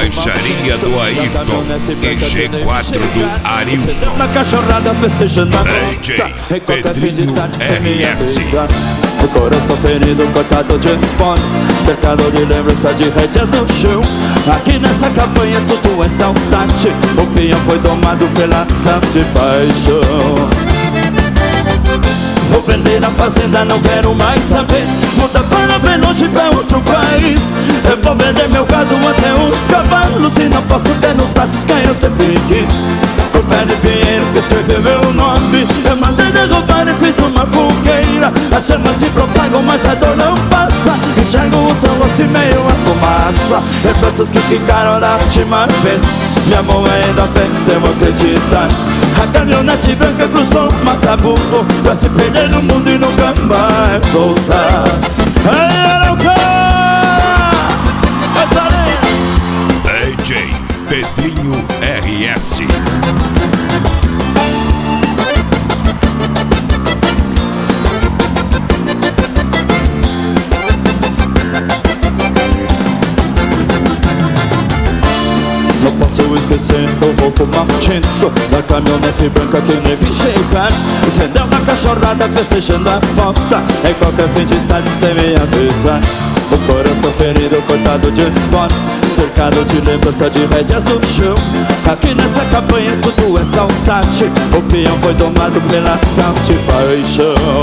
Lancharia do Ayrton e G4 do Arilson. Na cachorrada festejando a DJ Pedrinho RS. O coração ferido, cortado de esportes, cercado de lembrança de rédeas no chão. Aqui nessa campanha tudo é saudade. O pinhão foi domado pela tarde paixão. Vou vender a fazenda, não quero mais saber. Muda para bem longe, pra outro país. Eu vou vender meu gado até os cavalos. E não posso ter nos braços quem eu sempre quis. O pé de Pinheiro que escreveu meu nome. Eu mandei derrubar e fiz uma fogueira. As chamas se propagam, mas a dor não passa. Enxergo o seu rosto e meio a fumaça. Lembranças que ficaram da última vez. Minha mão ainda vence, eu acreditar. A caminhonete branca cruzou o Mataburro pra se perder no mundo e nunca mais voltar. DJ Pedrinho RS. Não posso esquecer o roubo maldito da caminhonete branca que nem vi chegar. Entendeu? Na cachorrada festejando a falta. Em qualquer fim de tarde sem me avisar. O coração ferido, cortado de esporte, cercado de lembrança de rédeas no chão. Aqui nessa campanha tudo é saudade. O peão foi domado pela tal de paixão.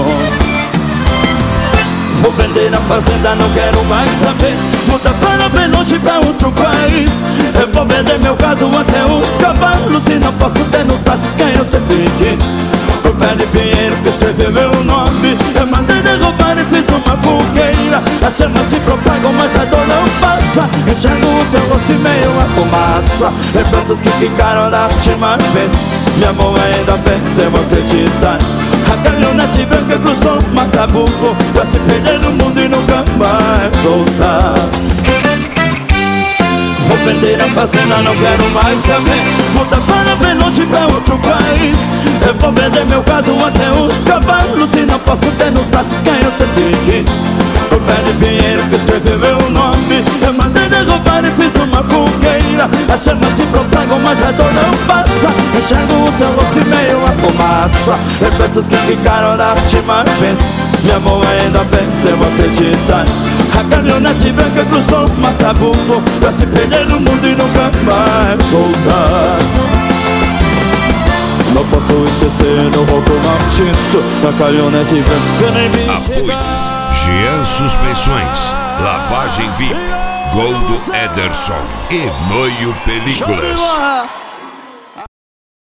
Vou vender a fazenda, não quero mais saber. Muda para bem longe, pra outro país. Eu vou vender meu gado até os cavalos. E não posso ter nos braços quem eu sempre quis. O pé de Pinheiro que escreveu meu nome. Eu mandei derrubar e fiz uma fogueira. As chamas se propagam, mas a dor não passa. Enxergo o seu rosto e meio a fumaça. Lembranças que ficaram da última vez. Minha mão ainda vence, eu acreditar. A caminhonete branca cruzou o Mataburro pra se perder no mundo e nunca mais voltar. Vou vender a fazenda, não quero mais saber. Muda para bem longe, pra outro país. Eu vou vender meu gado até os cavalos. E não posso ter nos braços quem eu sempre quis. O pé de Pinheiro que escreveu meu nome. Eu mandei derrubar e fiz uma fogueira. As chamas se propagam, mas a dor não passa. Enxergo o seu rosto e meio a fumaça. Lembranças que ficaram da última vez. Minha mão ainda vence, eu acreditar. A caminhonete branca cruzou o Mataburro pra se perder no mundo e nunca mais voltar. Não posso esquecer do roubo maldito da caminhonete branca nem me Apoio Jean Suspensões, Lavagem VIP, Gol do Ederson e Noio Películas.